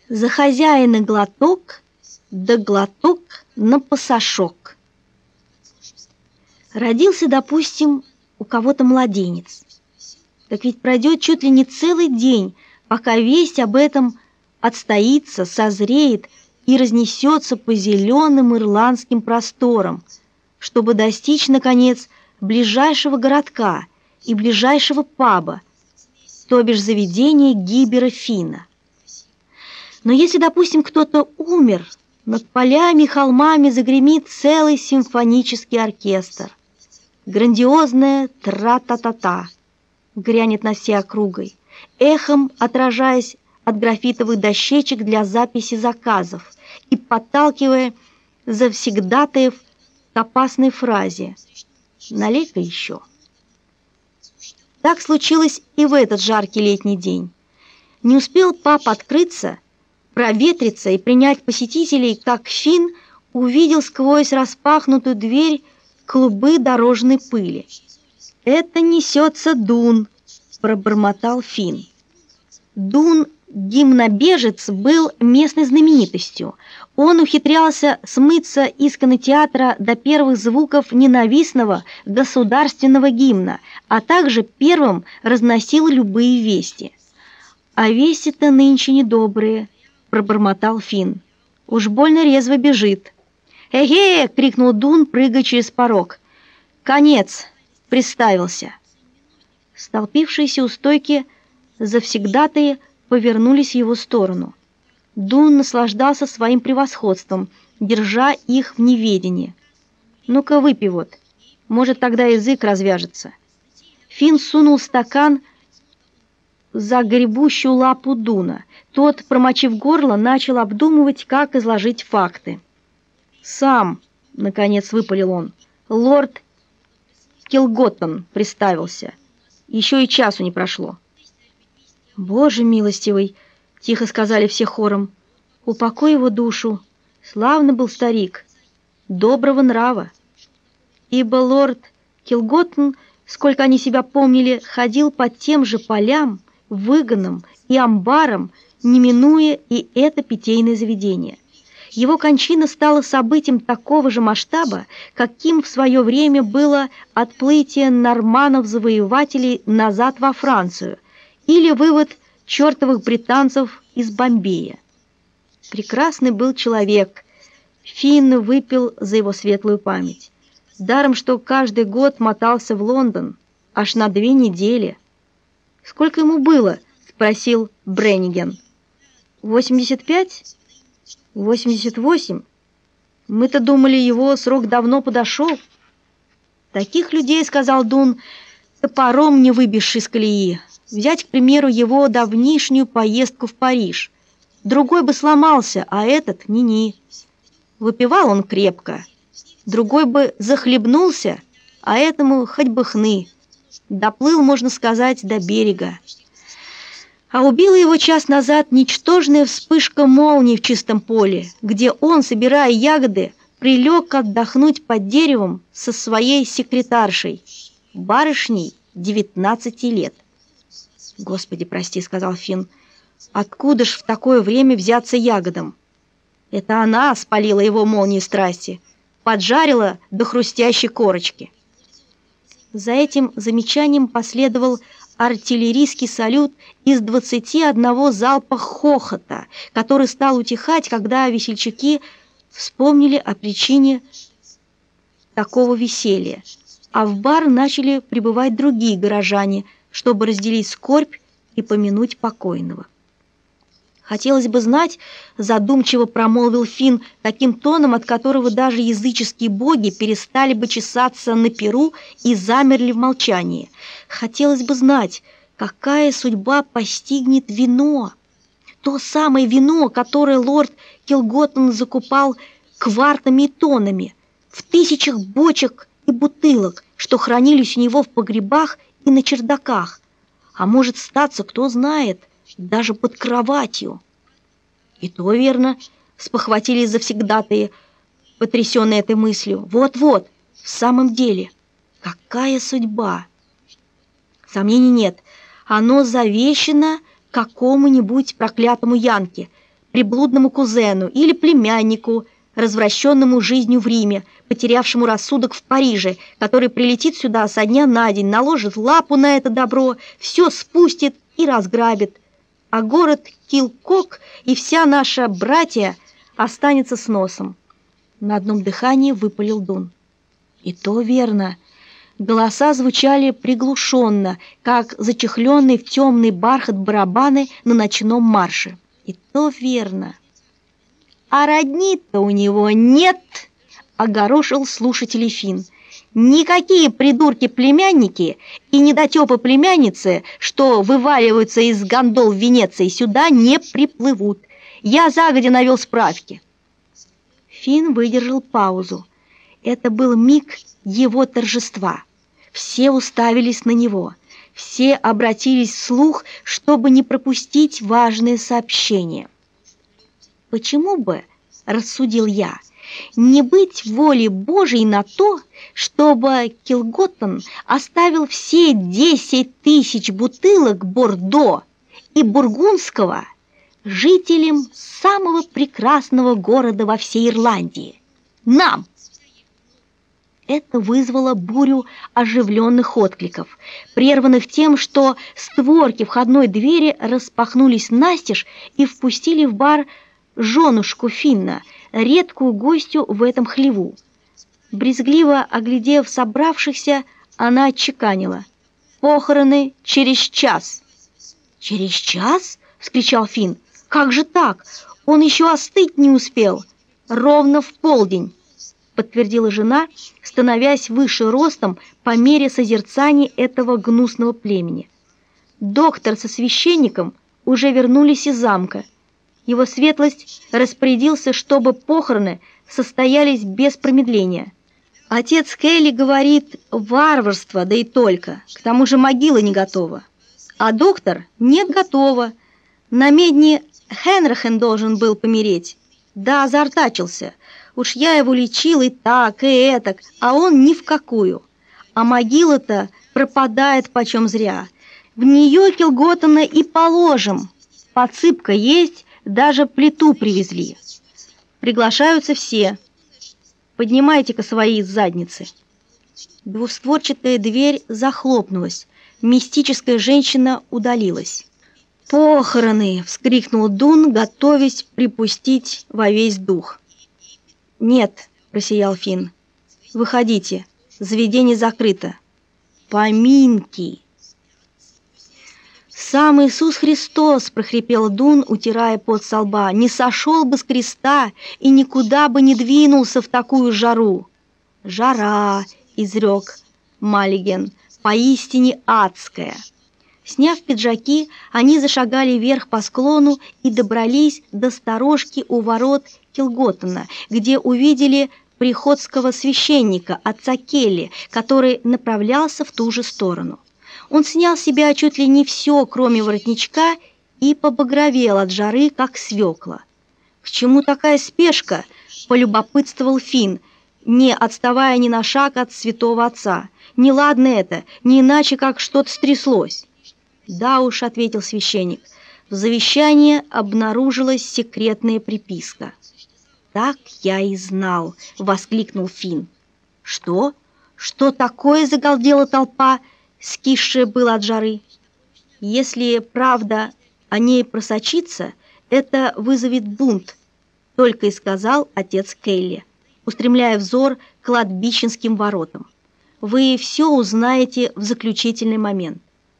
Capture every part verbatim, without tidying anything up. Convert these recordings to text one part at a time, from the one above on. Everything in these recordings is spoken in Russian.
За хозяина глоток, да глоток на пасашок. Родился, допустим, у кого-то младенец. Так ведь пройдет чуть ли не целый день, пока весть об этом отстоится, созреет и разнесется по зеленым ирландским просторам, чтобы достичь, наконец, ближайшего городка и ближайшего паба, то бишь заведения Гибера Финна. Но если, допустим, кто-то умер, над полями и холмами загремит целый симфонический оркестр. Грандиозное тра-та-та-та грянет над всей округой, эхом отражаясь от графитовых дощечек для записи заказов и подталкивая завсегдатаев к опасной фразе «Налей-ка еще». Так случилось и в этот жаркий летний день. Не успел паб открыться, проветриться и принять посетителей, как Финн увидел сквозь распахнутую дверь клубы дорожной пыли. «Это несется Дун», — пробормотал Финн. Дун, гимнобежец, был местной знаменитостью. Он ухитрялся смыться из кинотеатра до первых звуков ненавистного государственного гимна, а также первым разносил любые вести. «А вести-то нынче недобрые», — пробормотал Финн. «Уж больно резво бежит». «Эге!» — крикнул Дун, прыгая через порог. «Конец!» — приставился. Столпившиеся у стойки завсегдатаи повернулись в его сторону. Дун наслаждался своим превосходством, держа их в неведении. «Ну-ка, выпей вот, может, тогда язык развяжется». Финн сунул стакан за гребущую лапу Дуна. Тот, промочив горло, начал обдумывать, как изложить факты. «Сам», — наконец выпалил он, — «лорд Килготтон представился. Еще и часу не прошло». «Боже милостивый», — тихо сказали все хором, — «упокой его душу. Славный был старик, доброго нрава». Ибо лорд Килготтон, сколько они себя помнили, ходил по тем же полям, выгонам и амбарам, не минуя и это питейное заведение. Его кончина стала событием такого же масштаба, каким в свое время было отплытие норманнов-завоевателей назад во Францию или вывод чертовых британцев из Бомбея. Прекрасный был человек. Финн выпил за его светлую память. Даром, что каждый год мотался в Лондон, аж на две недели. «Сколько ему было?» — спросил Бренниген. «Восемьдесят пять? Восемьдесят восемь? Мы-то думали, его срок давно подошел». «Таких людей, — сказал Дун, — топором не выбьешь из колеи. Взять, к примеру, его давнишнюю поездку в Париж. Другой бы сломался, а этот — ни-ни. Выпивал он крепко. Другой бы захлебнулся, а этому хоть бы хны. Доплыл, можно сказать, до берега. А убила его час назад ничтожная вспышка молнии в чистом поле, где он, собирая ягоды, прилег отдохнуть под деревом со своей секретаршей, барышней девятнадцати лет. «Господи, прости, — сказал Финн, — откуда ж в такое время взяться ягодам?» Это она спалила его молнией страсти, поджарила до хрустящей корочки. За этим замечанием последовал артиллерийский салют из двадцати одного залпа хохота, который стал утихать, когда весельчаки вспомнили о причине такого веселья, а в бар начали прибывать другие горожане, чтобы разделить скорбь и помянуть покойного. «Хотелось бы знать, — задумчиво промолвил Финн таким тоном, от которого даже языческие боги перестали бы чесаться на перу и замерли в молчании, — хотелось бы знать, какая судьба постигнет вино, то самое вино, которое лорд Килготтон закупал квартами и тоннами, в тысячах бочек и бутылок, что хранились у него в погребах и на чердаках, а может статься, кто знает, даже под кроватью». «И то верно», — спохватились завсегдатаи, потрясенные этой мыслью. «Вот-вот, в самом деле, какая судьба!» Сомнений нет, оно завещено какому-нибудь проклятому Янке, приблудному кузену или племяннику, развращенному жизнью в Риме, потерявшему рассудок в Париже, который прилетит сюда со дня на день, наложит лапу на это добро, все спустит и разграбит. А город Килкок и вся наша братья останется с носом. На одном дыхании выпалил Дун. И то верно. Голоса звучали приглушенно, как зачехленные в темный бархат барабаны на ночном марше. И то верно. А родни-то у него нет, огорошил слушателей Финн. Никакие придурки-племянники и недотепы-племянницы, что вываливаются из гондол в Венеции, сюда не приплывут. Я загодя навел справки. Финн выдержал паузу. Это был миг его торжества. Все уставились на него. Все обратились вслух, чтобы не пропустить важное сообщение. «Почему бы, — рассудил я, — не быть волей Божией на то, чтобы Килготтон оставил все десять тысяч бутылок Бордо и Бургундского жителям самого прекрасного города во всей Ирландии — нам?» Это вызвало бурю оживленных откликов, прерванных тем, что створки входной двери распахнулись настежь и впустили в бар женушку Финна, редкую гостью в этом хлеву. Брезгливо оглядев собравшихся, она отчеканила: «Похороны через час». «Через час?» — вскричал Финн. «Как же так? Он еще остыть не успел». «Ровно в полдень», — подтвердила жена, становясь выше ростом по мере созерцания этого гнусного племени. Доктор со священником уже вернулись из замка. Его светлость распорядился, чтобы похороны состоялись без промедления. Отец Келли говорит: варварство, да и только. К тому же могила не готова. А доктор: нет, готова. На медне Хенрихен должен был помереть. Да, заортачился. Уж я его лечил и так, и этак, а он ни в какую. А могила-то пропадает почем зря. В нее Килготтона и положим. Подсыпка есть, даже плиту привезли. Приглашаются все. Поднимайте-ка свои задницы». Двустворчатая дверь захлопнулась. Мистическая женщина удалилась. «Похороны!» — вскрикнул Дун, готовясь припустить во весь дух. «Нет», — просиял Финн. «Выходите, заведение закрыто». «Поминки!» «Сам Иисус Христос!» — прохрипел Дун, утирая пот со лба. «Не сошел бы с креста и никуда бы не двинулся в такую жару!» «Жара!» — изрек Маллиген. «Поистине адская!» Сняв пиджаки, они зашагали вверх по склону и добрались до сторожки у ворот Килготтона, где увидели приходского священника, отца Келли, который направлялся в ту же сторону. Он снял с себя чуть ли не все, кроме воротничка, и побагровел от жары, как свекла. «К чему такая спешка?» — полюбопытствовал Финн, не отставая ни на шаг от святого отца. «Неладно это, не иначе, как что-то стряслось». «Да уж», — ответил священник, — «в завещании обнаружилась секретная приписка». «Так я и знал», — воскликнул Финн. «Что? Что такое?» — загалдела толпа, скисшая была от жары. «Если правда о ней просочится, это вызовет бунт», — только и сказал отец Келли, устремляя взор к кладбищенским воротам. «Вы все узнаете в заключительный момент».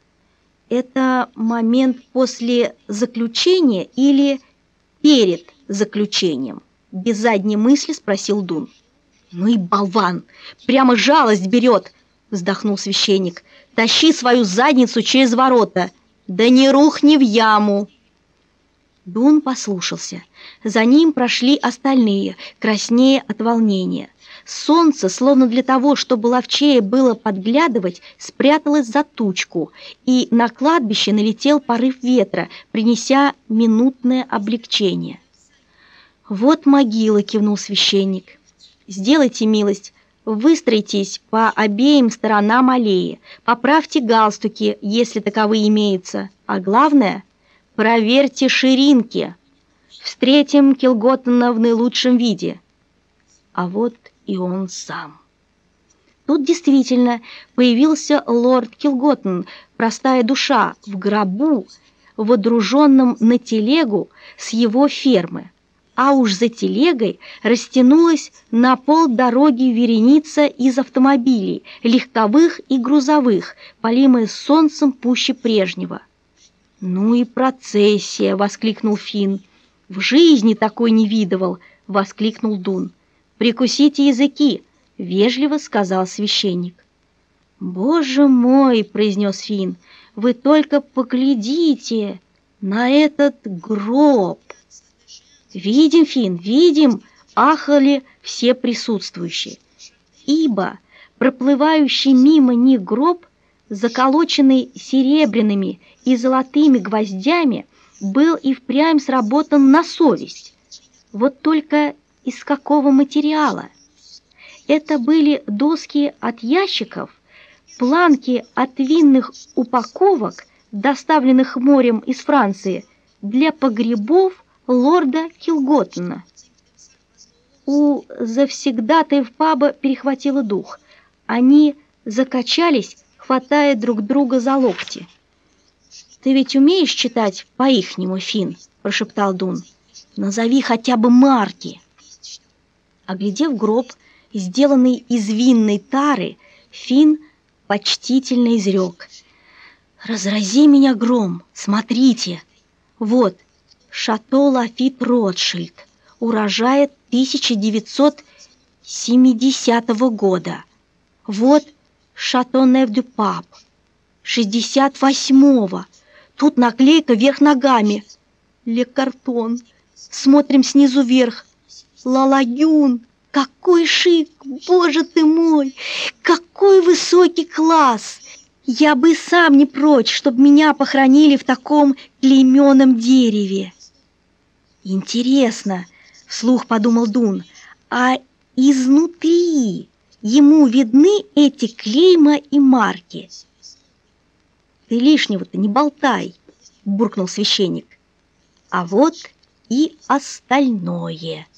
«Это момент после заключения или перед заключением?» Без задней мысли спросил Дун. «Ну и болван! Прямо жалость берет!» Вздохнул священник. «Тащи свою задницу через ворота! Да не рухни в яму!» Дун послушался. За ним прошли остальные, краснея от волнения. Солнце, словно для того, чтобы ловчее было подглядывать, спряталось за тучку, и на кладбище налетел порыв ветра, принеся минутное облегчение. «Вот могила», — кивнул священник. «Сделайте милость, выстроитесь по обеим сторонам аллеи, поправьте галстуки, если таковые имеются, а главное — проверьте ширинки». Встретим Килготтена в наилучшем виде. А вот и он сам. Тут действительно появился лорд Килготтен, простая душа, в гробу, водруженном на телегу с его фермы. А уж за телегой растянулась на полдороги вереница из автомобилей, легковых и грузовых, полимая солнцем пуще прежнего. «Ну и процессия!» — воскликнул Финн. «В жизни такой не видывал!» — воскликнул Дун. «Прикусите языки!» — вежливо сказал священник. «Боже мой!» — произнес Финн. «Вы только поглядите на этот гроб!» «Видим, Финн, видим!» — ахали все присутствующие. Ибо проплывающий мимо них гроб, заколоченный серебряными и золотыми гвоздями, был и впрямь сработан на совесть. Вот только из какого материала? Это были доски от ящиков, планки от винных упаковок, доставленных морем из Франции, для погребов лорда Килготтена. У завсегдатаев паба перехватило дух. Они закачались, хватая друг друга за локти. «Ты ведь умеешь читать по-ихнему, Финн?» – прошептал Дун. «Назови хотя бы марки». Оглядев гроб, сделанный из винной тары, Финн почтительно изрек: «Разрази меня гром, смотрите! Вот, Шато Лафит Ротшильд, урожая тысяча девятьсот семидесятого года. Вот Шато Нев-дю-Пап, шестьдесят восьмого. Тут наклейка вверх ногами. Лекартон. Смотрим снизу вверх. Ла-Лагюн. Какой шик! Боже ты мой! Какой высокий класс! Я бы сам не прочь, чтобы меня похоронили в таком клейменном дереве». «Интересно», — вслух подумал Дун, «а изнутри ему видны эти клейма и марки?» «Ты лишнего-то не болтай», — буркнул священник. «А вот и остальное».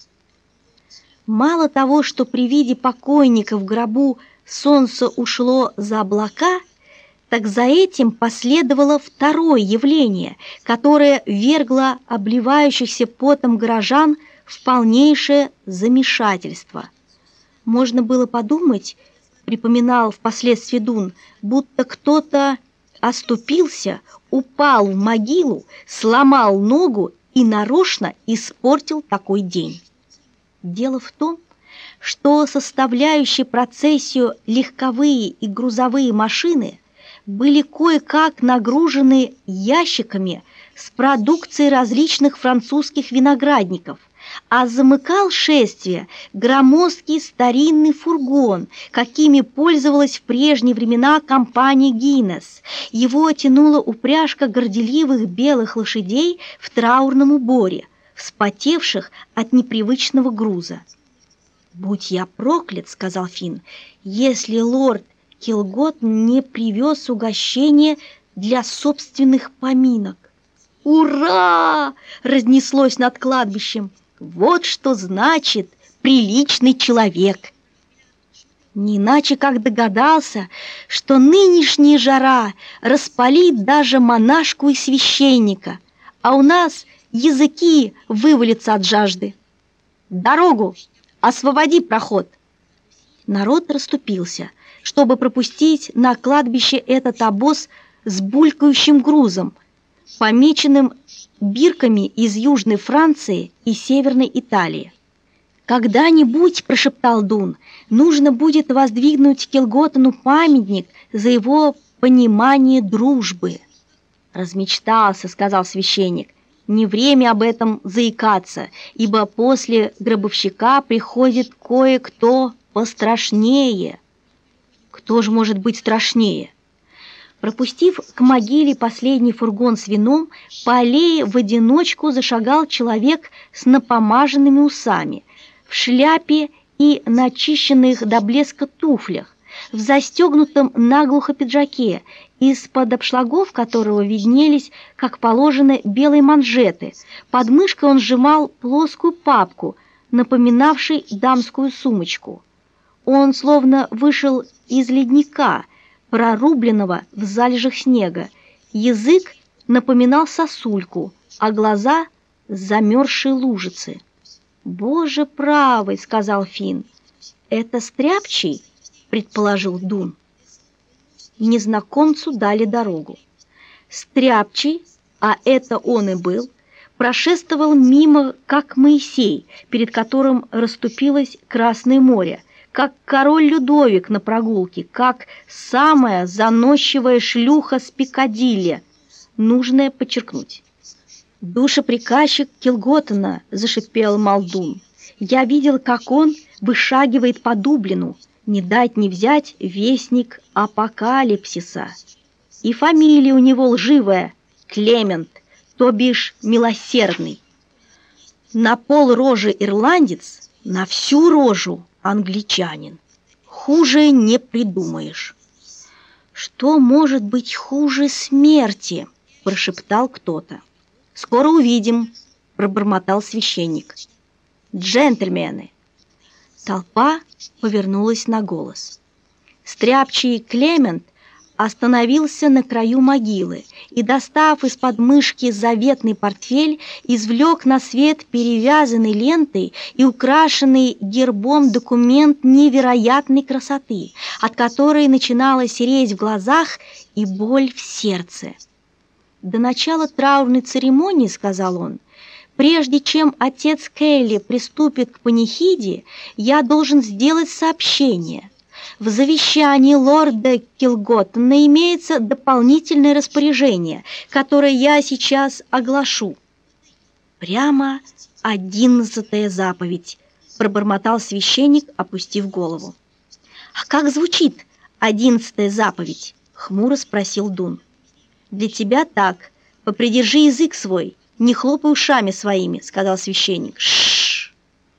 Мало того, что при виде покойника в гробу солнце ушло за облака, так за этим последовало второе явление, которое ввергло обливающихся потом горожан в полнейшее замешательство. Можно было подумать, припоминал впоследствии Дун, будто кто-то оступился, упал в могилу, сломал ногу и нарочно испортил такой день. Дело в том, что составляющие процессию легковые и грузовые машины были кое-как нагружены ящиками с продукцией различных французских виноградников, а замыкал шествие громоздкий старинный фургон, какими пользовалась в прежние времена компания «Гиннес». Его тянула упряжка горделивых белых лошадей в траурном уборе, вспотевших от непривычного груза. «Будь я проклят, — сказал Финн, — если лорд Килготтен не привез угощение для собственных поминок». «Ура!» — разнеслось над кладбищем. «Вот что значит приличный человек!» Не иначе как догадался, что нынешняя жара распалит даже монашку и священника, а у нас языки вывалятся от жажды. «Дорогу! Освободи проход!» Народ расступился, чтобы пропустить на кладбище этот обоз с булькающим грузом, помеченным бирками из Южной Франции и Северной Италии. «Когда-нибудь, — прошептал Дун, — нужно будет воздвигнуть Килготтену памятник за его понимание дружбы». «Размечтался, — сказал священник, — не время об этом заикаться, ибо после гробовщика приходит кое-кто пострашнее». «Кто же может быть страшнее?» Пропустив к могиле последний фургон с вином, по аллее в одиночку зашагал человек с напомаженными усами, в шляпе и начищенных до блеска туфлях, в застегнутом наглухо пиджаке из-под обшлагов которого виднелись, как положено, белые манжеты. Под мышкой он сжимал плоскую папку, напоминавшую дамскую сумочку. Он словно вышел из ледника, прорубленного в залежах снега. Язык напоминал сосульку, а глаза — замерзшие лужицы. «Боже правый!» — сказал Финн. «Это Стряпчий?» — предположил Дун. Незнакомцу дали дорогу. Стряпчий, а это он и был, прошествовал мимо, как Моисей, перед которым расступилось Красное море, как король Людовик на прогулке, как самая заносчивая шлюха с Пикадилли. Нужно подчеркнуть. «Душеприказчик Килготтена», — зашипел Молдун. «Я видел, как он вышагивает по Дублину. Не дать не взять вестник апокалипсиса. И фамилия у него лживая — Клемент, то бишь милосердный. На пол рожи ирландец, на всю рожу англичанин. Хуже не придумаешь». «Что может быть хуже смерти?» — прошептал кто-то. «Скоро увидим», — пробормотал священник. «Джентльмены!» Толпа повернулась на голос. Стряпчий Клемент остановился на краю могилы и, достав из подмышки заветный портфель, извлек на свет перевязанный лентой и украшенный гербом документ невероятной красоты, от которой начинала сереть в глазах и боль в сердце. «До начала траурной церемонии, — сказал он, — прежде чем отец Келли приступит к панихиде, я должен сделать сообщение. В завещании лорда Килготтена имеется дополнительное распоряжение, которое я сейчас оглашу». «Прямо одиннадцатая заповедь», — пробормотал священник, опустив голову. «А как звучит одиннадцатая заповедь?» — хмуро спросил Дун. «Для тебя так. Попридержи язык свой, не хлопай ушами своими», — сказал священник. «Ш-ш-ш!»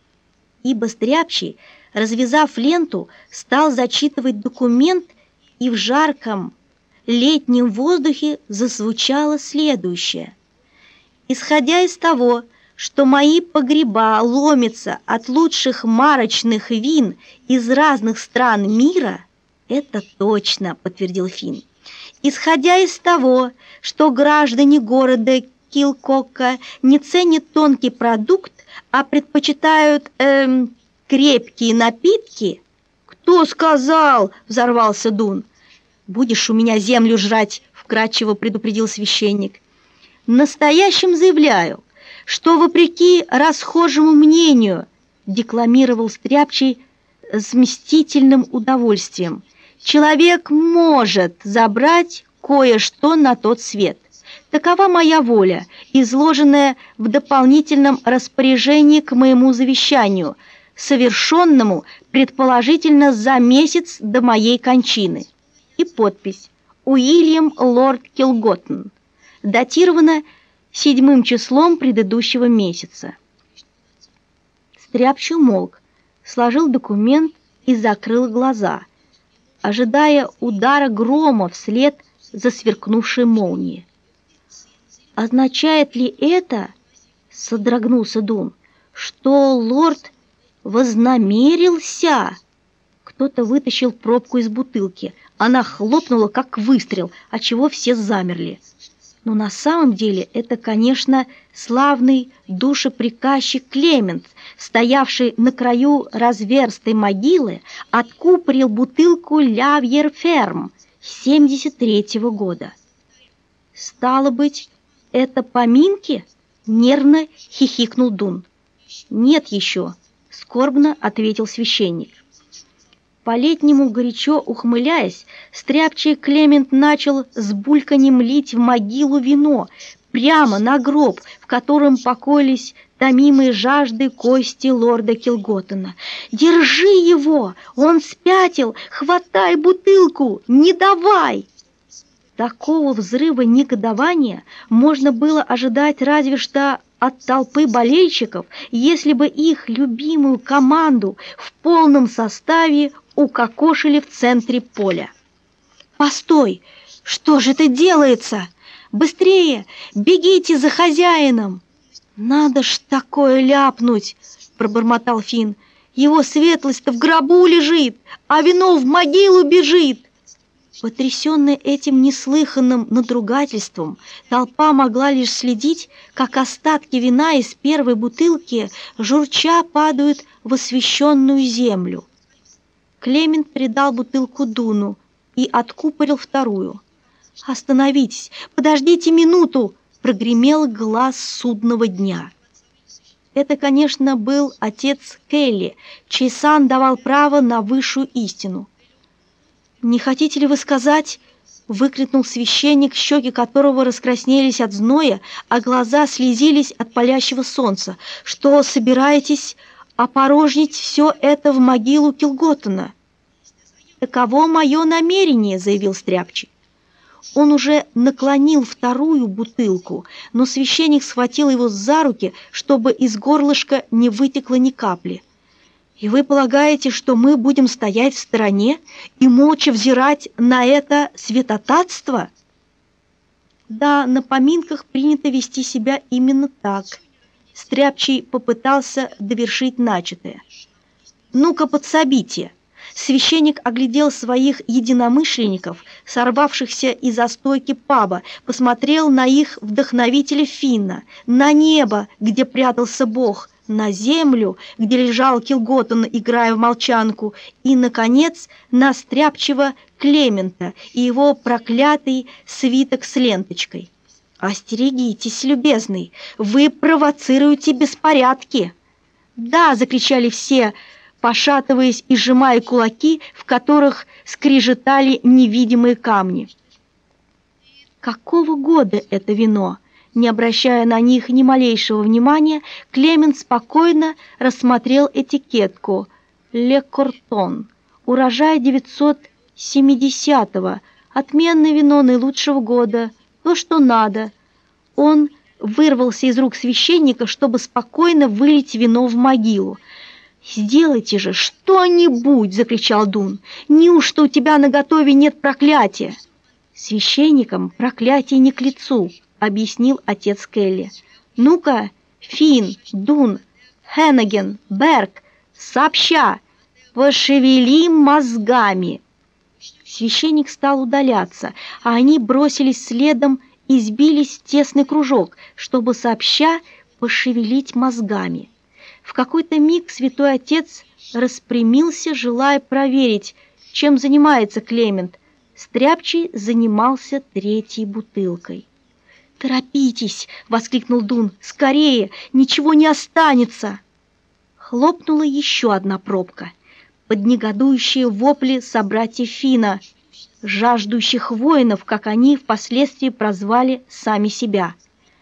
Ибо Стряпчий, развязав ленту, стал зачитывать документ, и в жарком летнем воздухе зазвучало следующее. «Исходя из того, что мои погреба ломятся от лучших марочных вин из разных стран мира», «это точно», — подтвердил Финн. «Исходя из того, что граждане города Килкока не ценят тонкий продукт, а предпочитают эм, крепкие напитки...» «Кто сказал?» — взорвался Дун. «Будешь у меня землю жрать», — вкратчиво предупредил священник. «Настоящим заявляю, что, вопреки расхожему мнению, — декламировал Стряпчий с мстительным удовольствием, — человек может забрать кое-что на тот свет. Такова моя воля, изложенная в дополнительном распоряжении к моему завещанию, совершенному, предположительно, за месяц до моей кончины». И подпись «Уильям лорд Килготтен», датирована седьмым числом предыдущего месяца. Стряпчий умолк, сложил документ и закрыл глаза, ожидая удара грома вслед за сверкнувшей молнией. «Означает ли это, — содрогнулся Дун, — что лорд вознамерился?» Кто-то вытащил пробку из бутылки. Она хлопнула, как выстрел, отчего все замерли. Но на самом деле это, конечно, славный душеприказчик Клемент, стоявший на краю разверстой могилы, откупорил бутылку «Лявьер Ферм» семьдесят третьего года. «Стало быть, это поминки?» — нервно хихикнул Дун. «Нет еще», — скорбно ответил священник. По-летнему горячо ухмыляясь, Стряпчий Клемент начал с бульканьем лить в могилу вино, прямо на гроб, в котором покоились томимые жаждой кости лорда Килготтена. «Держи его! Он спятил! Хватай бутылку! Не давай!» Такого взрыва негодования можно было ожидать разве что от толпы болельщиков, если бы их любимую команду в полном составе укокошили в центре поля. «Постой! Что же это делается? Быстрее, бегите за хозяином!» «Надо ж такое ляпнуть!» — пробормотал Финн. «Его светлость-то в гробу лежит, а вино в могилу бежит!» Потрясенная этим неслыханным надругательством, толпа могла лишь следить, как остатки вина из первой бутылки журча падают в освященную землю. Клемент передал бутылку Дуну и откупорил вторую. «Остановитесь! Подождите минуту!» — прогремел глаз судного дня. Это, конечно, был отец Келли, чей сан давал право на высшую истину. «Не хотите ли вы сказать, — выкрикнул священник, щеки которого раскраснелись от зноя, а глаза слезились от палящего солнца, — что собираетесь опорожнить все это в могилу Килготтона?» «Таково мое намерение, — заявил Стряпчий. Он уже наклонил вторую бутылку, но священник схватил его за руки, чтобы из горлышка не вытекло ни капли. «И вы полагаете, что мы будем стоять в стороне и молча взирать на это святотатство?» Да, на поминках принято вести себя именно так. Стряпчий попытался довершить начатое. «Ну-ка, подсобите!» Священник оглядел своих единомышленников, сорвавшихся из-за стойки паба, посмотрел на их вдохновителя Финна, на небо, где прятался Бог, на землю, где лежал Килготтон, играя в молчанку, и, наконец, на стряпчего Клемента и его проклятый свиток с ленточкой. «Остерегитесь, любезный, вы провоцируете беспорядки!» «Да!» — закричали все, пошатываясь и сжимая кулаки, в которых скрежетали невидимые камни. «Какого года это вино?» Не обращая на них ни малейшего внимания, Клемент спокойно рассмотрел этикетку «Ле Кортон», урожай девятьсот семидесятого, отменное вино наилучшего года, то, что надо. Он вырвался из рук священника, чтобы спокойно вылить вино в могилу. «Сделайте же что-нибудь!» — закричал Дун. «Неужто у тебя наготове нет проклятия?» «Священникам проклятие не к лицу», — объяснил отец Келли. «Ну-ка, Финн, Дун, Хеннеген, Берг, сообща, пошевели мозгами!» Священник стал удаляться, а они бросились следом и сбились в тесный кружок, чтобы сообща пошевелить мозгами. В какой-то миг святой отец распрямился, желая проверить, чем занимается Клемент. Стряпчий занимался третьей бутылкой. «Торопитесь!» — воскликнул Дун. «Скорее! Ничего не останется!» Хлопнула еще одна пробка. Под негодующие вопли собратьев Финна, жаждущих воинов, как они впоследствии прозвали сами себя.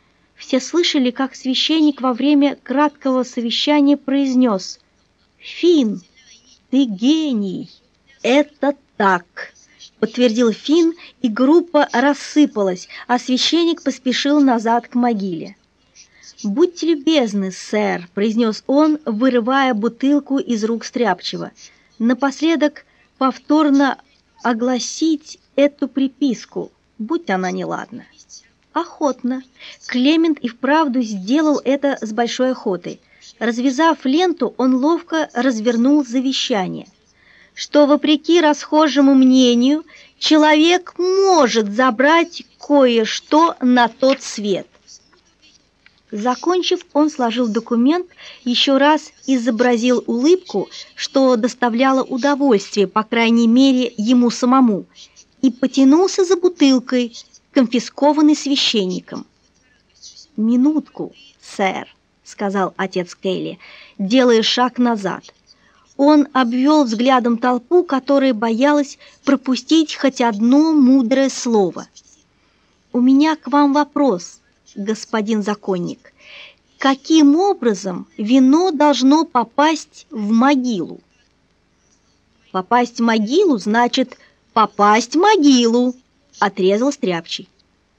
Все слышали, как священник во время краткого совещания произнес: «Финн, ты гений!» «Это так!» — подтвердил Финн, и группа рассыпалась, а священник поспешил назад к могиле. «Будьте любезны, сэр», — произнес он, вырывая бутылку из рук Стряпчего, «напоследок повторно огласить эту приписку, будь она неладна». Охотно. Клемент и вправду сделал это с большой охотой. Развязав ленту, он ловко развернул завещание, что, вопреки расхожему мнению, человек может забрать кое-что на тот свет. Закончив, он сложил документ, еще раз изобразил улыбку, что доставляло удовольствие, по крайней мере, ему самому, и потянулся за бутылкой, конфискованный священником. «Минутку, сэр», — сказал отец Келли, делая шаг назад. Он обвел взглядом толпу, которая боялась пропустить хоть одно мудрое слово. «У меня к вам вопрос, господин законник. Каким образом вино должно попасть в могилу?» «Попасть в могилу значит попасть в могилу», — отрезал Стряпчий.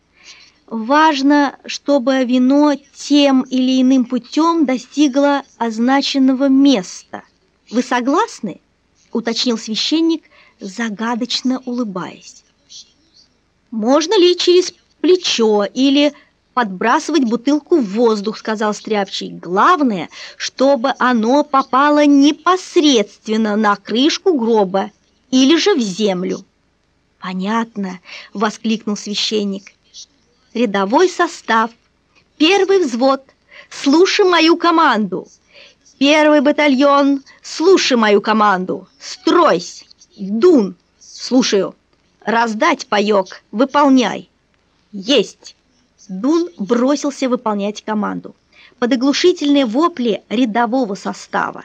«Важно, чтобы вино тем или иным путем достигло означенного места. Вы согласны?» — уточнил священник, загадочно улыбаясь. Можно ли через плечо или подбрасывать бутылку в воздух, сказал Стряпчий. Главное, чтобы оно попало непосредственно на крышку гроба или же в землю. Понятно, воскликнул священник. Рядовой состав. Первый взвод. Слушай мою команду. Первый батальон. Слушай мою команду. Стройсь. Дун. Слушаю. Раздать паёк. Выполняй. Есть. Дун бросился выполнять команду под оглушительные вопли рядового состава.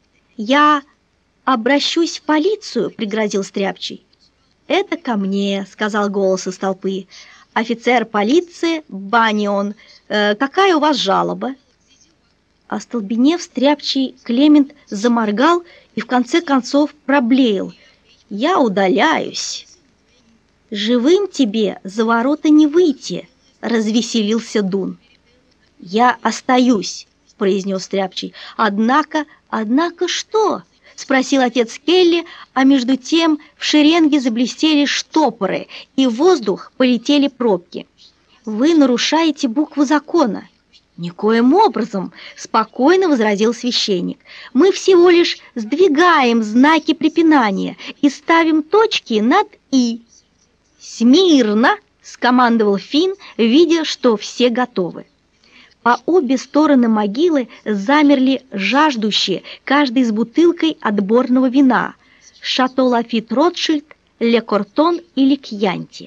«Я обращусь в полицию», — пригрозил Стряпчий. «Это ко мне», — сказал голос из толпы. «Офицер полиции Банион, э, какая у вас жалоба?» Остолбенев, Стряпчий Клемент заморгал и в конце концов проблеял. «Я удаляюсь». «Живым тебе за ворота не выйти», — развеселился Дун. «Я остаюсь», — произнес Стряпчий. «Однако, однако что?» — спросил отец Келли, а между тем в шеренге заблестели штопоры, и в воздух полетели пробки. «Вы нарушаете букву закона». «Никоим образом», — спокойно возразил священник. «Мы всего лишь сдвигаем знаки препинания и ставим точки над «и». «Смирно!» — скомандовал Финн, видя, что все готовы. По обе стороны могилы замерли жаждущие, каждый с бутылкой отборного вина — Шато Лафит Ротшильд, Ле Кортон или Кьянти.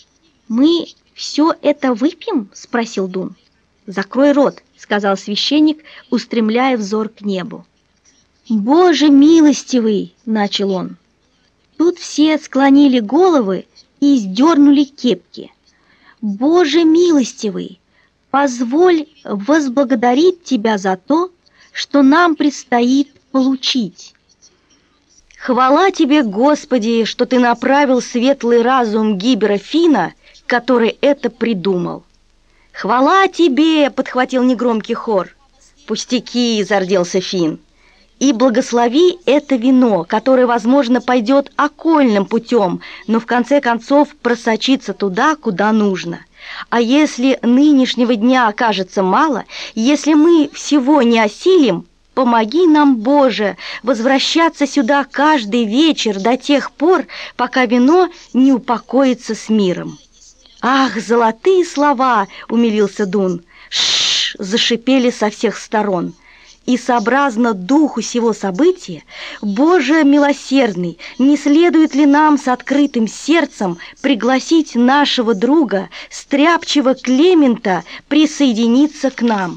«Мы все это выпьем?» — спросил Дун. «Закрой рот», — сказал священник, устремляя взор к небу. «Боже милостивый!» — начал он. Тут все склонили головы и сдернули кепки. «Боже милостивый, позволь возблагодарить Тебя за то, что нам предстоит получить. Хвала Тебе, Господи, что Ты направил светлый разум Гибера Фина, который это придумал». «Хвала Тебе!» — подхватил негромкий хор. «Пустяки!» — зарделся Фин. «И благослови это вино, которое, возможно, пойдет окольным путем, но в конце концов просочится туда, куда нужно. А если нынешнего дня окажется мало, если мы всего не осилим, помоги нам, Боже, возвращаться сюда каждый вечер до тех пор, пока вино не упокоится с миром». «Ах, золотые слова!» — умилился Дун. «Ш-ш-ш!» — зашипели со всех сторон. И сообразно духу сего события, Боже милосердный, не следует ли нам с открытым сердцем пригласить нашего друга, Стряпчего Клемента, присоединиться к нам?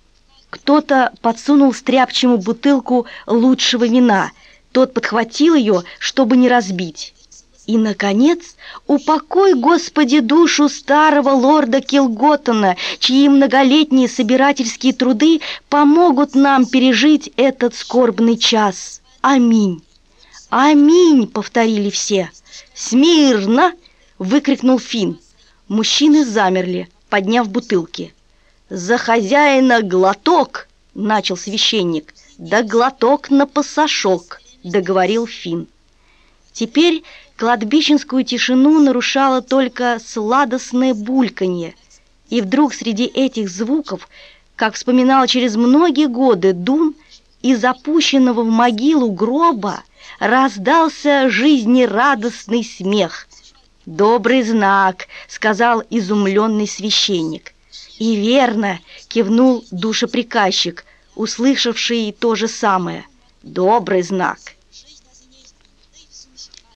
Кто-то подсунул Стряпчему бутылку лучшего вина, тот подхватил ее, чтобы не разбить. И, наконец, упокой, Господи, душу старого лорда Килготтона, чьи многолетние собирательские труды помогут нам пережить этот скорбный час. Аминь. Аминь, повторили все. Смирно! Выкрикнул Финн. Мужчины замерли, подняв бутылки. За хозяина глоток, начал священник. Да глоток на пасашок, договорил Финн. Теперь кладбищенскую тишину нарушало только сладостное бульканье, и вдруг среди этих звуков, как вспоминал через многие годы Дун, из опущенного в могилу гроба раздался жизнерадостный смех. «Добрый знак», — сказал изумленный священник. «И верно», — кивнул душеприказчик, услышавший то же самое. «Добрый знак».